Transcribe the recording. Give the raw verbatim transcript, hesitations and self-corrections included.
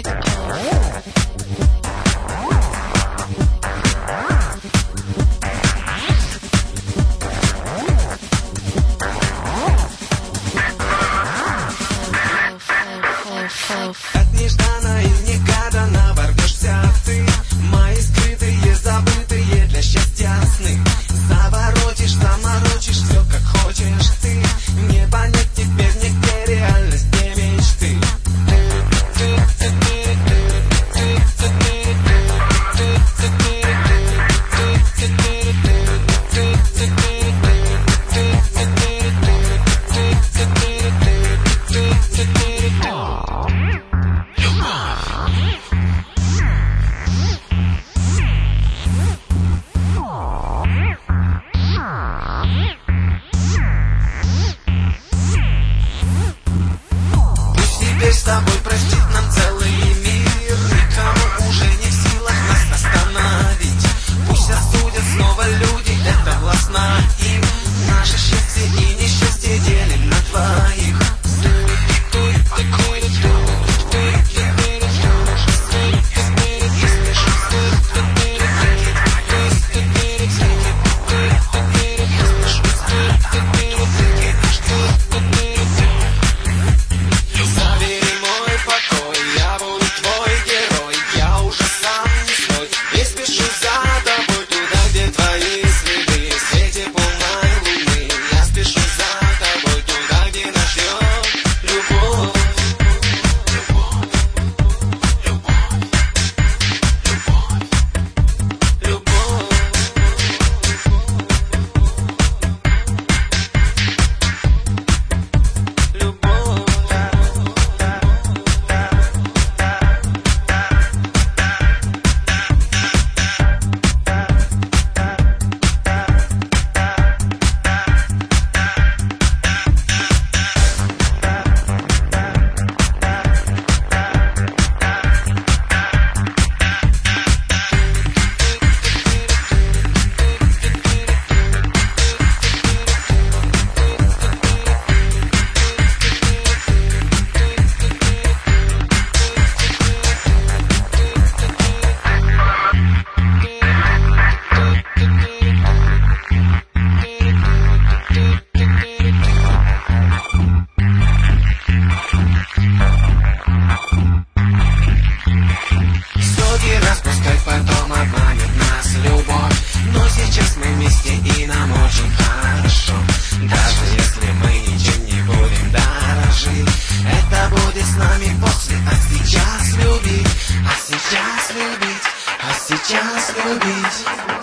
От нежданно и негаданно ворвешься ты. Мои скрытые, забытые для счастья сны. Заворотишь, заморочишь все как хочешь ты. Не понять теперь нигде реальность, не мечты. С тобой простит нам целый мир. Никому уже не в силах нас остановить. Пусть осудят снова люди, это властно им. Наше счастье и несчастье делим на двоих. Потом обманет нас любовь. Но сейчас мы вместе и нам очень хорошо. Даже если мы ничем не будем дорожить, это будет с нами после. А сейчас любить, а сейчас любить, а сейчас любить.